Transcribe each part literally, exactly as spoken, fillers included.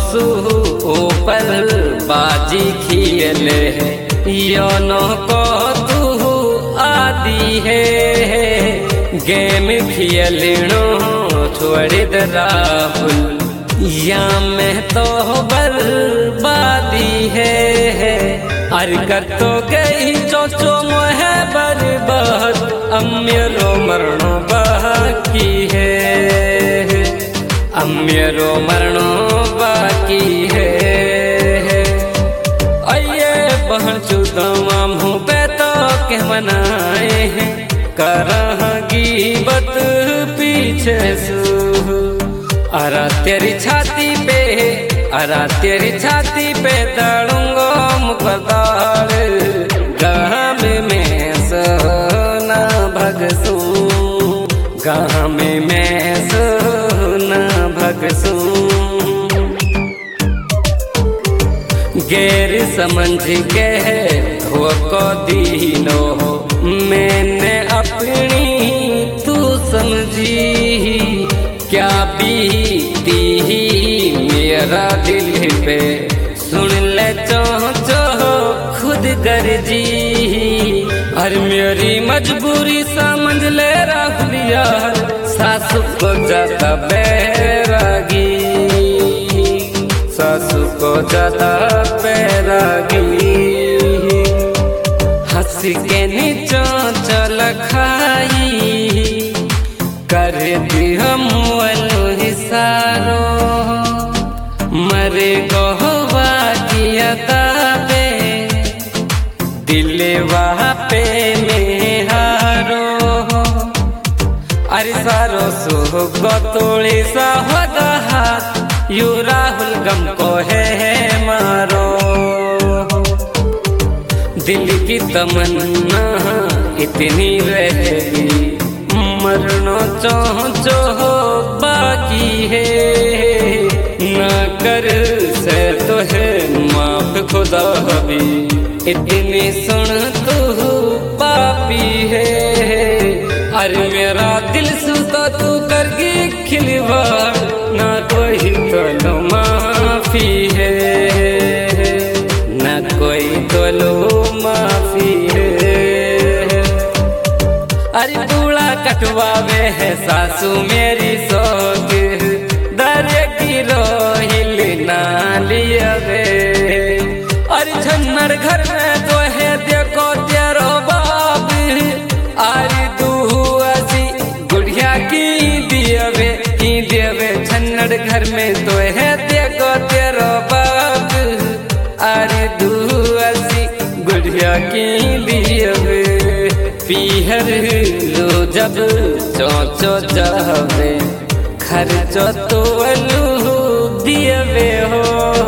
सु ऊपर बाजी खेले योनो को तू आदि है गेम खेलनो छोड़ दे राहुल या में तो बर्बादी है अर कर तो गई चोचो मोह बर्बाद अम्यरो मरणो बाकी है अम्यरो मरणो बाकी है अये बहन चुदवा मुँह पे तो के मनाए हैं करगी बत पीछे सू अरा तेरी छाती पे अरा तेरी छाती पे दड़ूंगो मुकदार गाम में सोना भगसू गाम में सोना भगसू गैर समझ के हो को दीनो मैंने अपनी तू समझी क्या बीती मेरा दिल पे सुन ले चो चो खुद गर्जी और मेरी मजबूरी समझ ले राहुल यार सासू को ज्यादा बैरागी सासू को ज्यादा बैरागी हंस के नीचो चल खाई कर दी हम हिसारो मरे गोवा किया ताबे दिले वहाँ पे में हारो अरे सारो सुख तोड़ी सा होगा हाथ यू राहुल गम को है मारो दिल की तमन्ना इतनी रहेगी मरनो चोह चोह बाकी है न कर से तो है माफ खुदा भी इतनी सुन तू पापी है अरे मेरा दिल सुता तू करगी खिलवाड़ ना कोई तो लो माफी है न कोई तो लो माफी है अरे कटवावे है सासू मेरी सोच दरे की रोहिल नालिया वे अरे छन्नर घर में तो है देखो तेरो बाप अरे तू ऐसी गुड़िया की दियवे की देवे छन्नर घर में तो है देखो तेरो बाप अरे तू ऐसी गुड़िया की दियवे पीहर लो जब चोचो जावे खर्चो तो अलू दियवे हो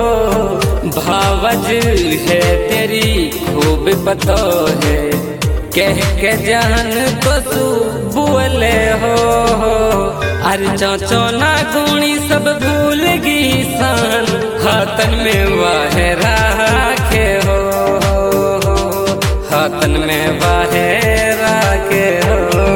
भावज है तेरी खूब पतो है कह के जान तो तू बोले हो अरे चोचो ना गुणी सब भूल गई सान हाथन में वाह राखे हो हाथन में वाह राखे हो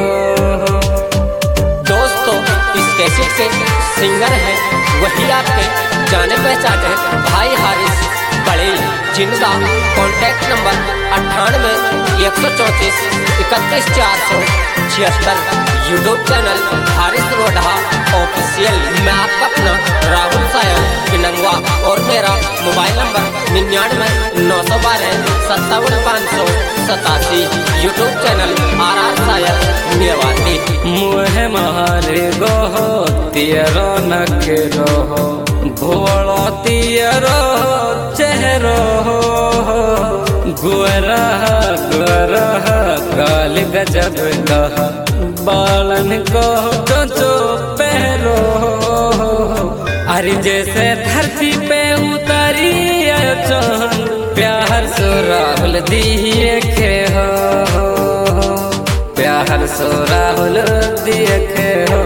दोस्तों इस कैसेट के सिंगर हैं वही आपके जाने पहचाने भाई हारिस बड़े जिनका कॉन्टैक्ट नंबर अट्ठानवे एक सौ चौंतीस इकतीस चार सौ छिहत्तर YouTube channel Haris Roda official. मैं आपका अपना राहुल सायल पिनंगवा और मेरा मोबाइल नंबर निन्यानवे नौ सौ बारह सत्तावन पाँच सौ सतासी YouTube channel R R Sayal Mewati. मुँह मारे गो तियरो नखरो भोलो तियरो चेहरो गुरा गुरा काल गजब का बालन को चोचो पहरो अरे जैसे धरती पे उतारी चांद प्यार सो राहुल देखे हो प्यार सो राहुल देखे हो।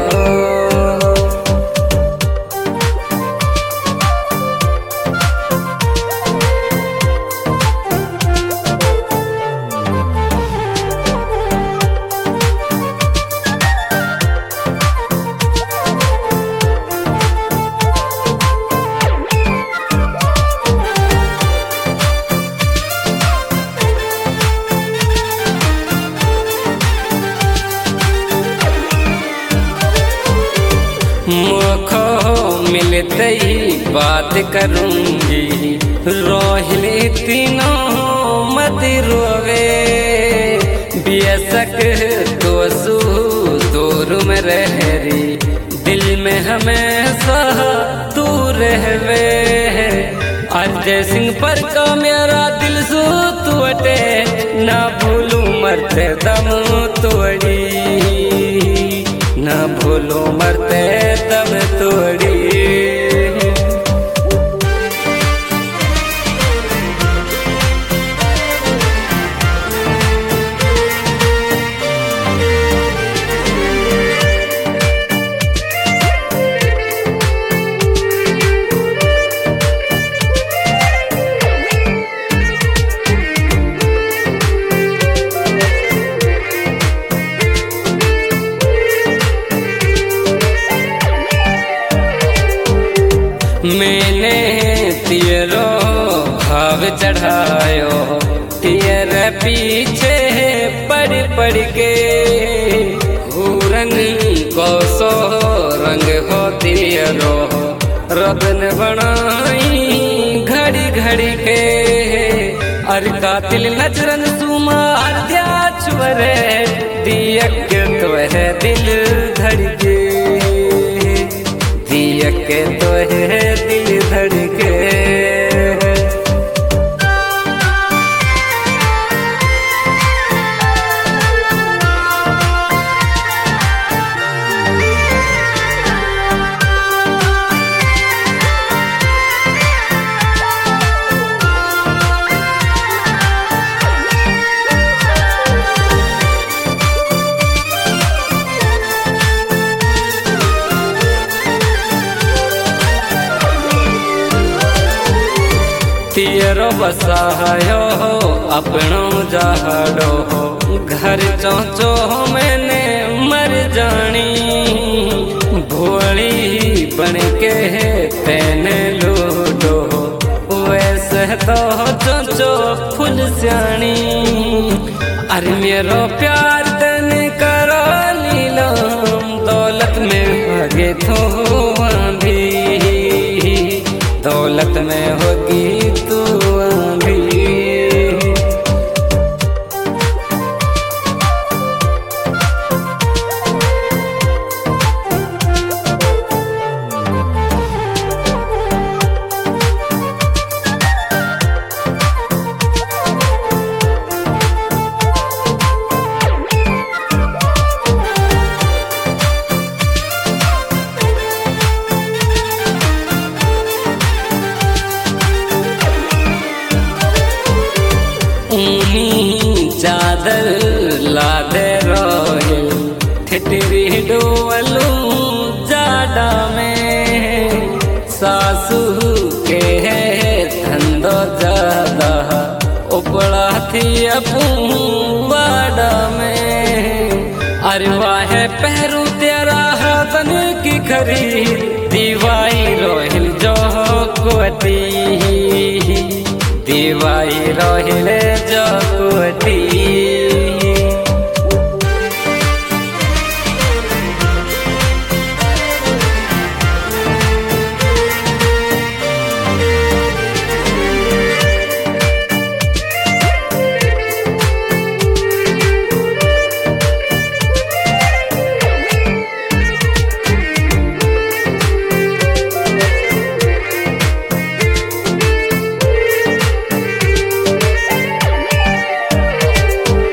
बात करूंगी, रोहिली तीनों मत रोवे। बेशक तो सू दूर में रहरी, दिल में हमेशा तू रहवे। अजय सिंह पर का मेरा दिल सू तुअटे, ना भूलू मरते दम तोड़ी, ना भूलू मरते दम तोड़ी। मैंने तेरो भाव चढ़ायो, तेरे पीछे पड़ पड़ के। रंग को सो रंग हो तेरो, रब ने बनाई घड़ी घड़ी के। अर कातिल नजरन सुमार दिया छुरे, दियक तो है दिल धड़के, दियक तो है दिल धड़के। तेरो बसायो अपनो जहाड़ो, घर चौचो मैंने मर जानी। भोली बन के तेने लूटो, वैसे तो चौचो फुल स्याणी। अरे मेरो प्यार तने करो लीलाम, दौलत में भागे तो आंधी, दौलत में होगी तू आंधी। ऊनी चादर लादे रोहिल, ठिठरी डोलू जाडा में। सासू के है धंधो ज्यादा, उपड़ा थी अपूवाड़ा में। अरे वाह पहरू तेरा बन की खरीद, दीवाई रोहिल जो कोटी, दीवाई रोहिले जो कोटी।